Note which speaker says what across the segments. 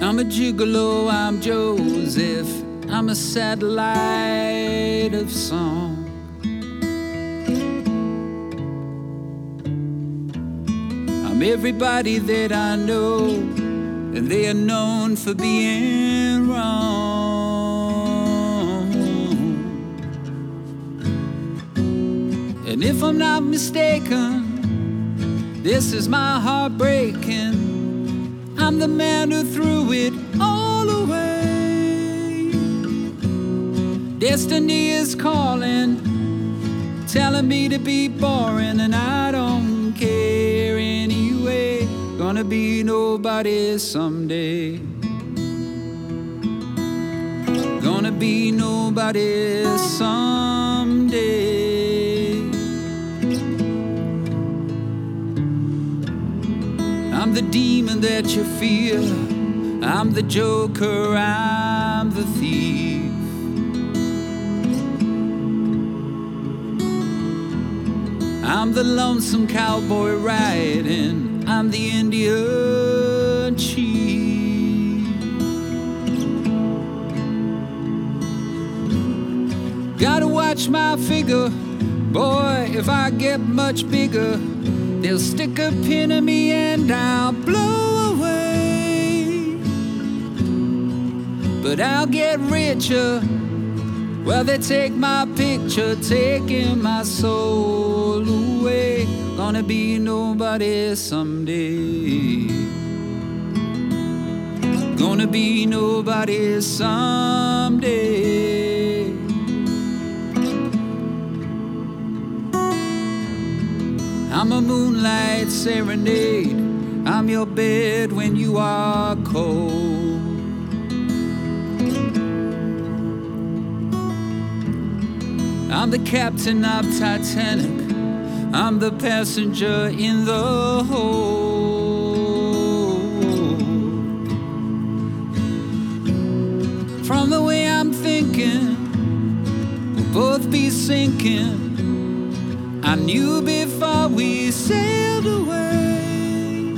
Speaker 1: I'm a gigolo, I'm Joseph, I'm a satellite of song. I'm everybody that I know, and they are known for being wrong. And if I'm not mistaken, this is my heart breaking. I'm the man who threw it all away. Destiny is calling, telling me to be boring, and I don't care anyway. Gonna be nobody someday. Gonna be nobody someday. I'm the demon that you fear, I'm the joker, I'm the thief. I'm the lonesome cowboy riding, I'm the Indian chief. Gotta watch my figure, boy, if I get much bigger, they'll stick a pin in me and I'll blow away. But I'll get richer, well, they take my picture, taking my soul away. Gonna be nobody someday. Gonna be nobody someday. I'm a moonlight serenade, I'm your bed when you are cold. I'm the captain of Titanic, I'm the passenger in the hold. From the way I'm thinking, we'll both be sinking. I knew before we sailed away.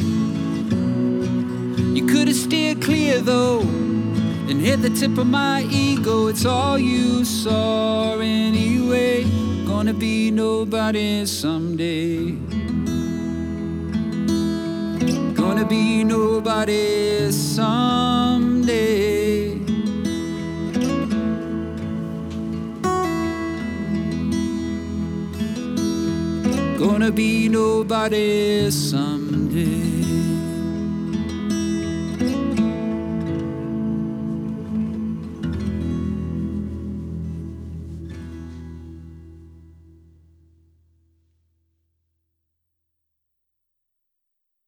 Speaker 1: You could have steered clear though, and hit the tip of my ego. It's all you saw anyway. Gonna be nobody someday. Gonna be nobody someday. Gonna be nobody someday.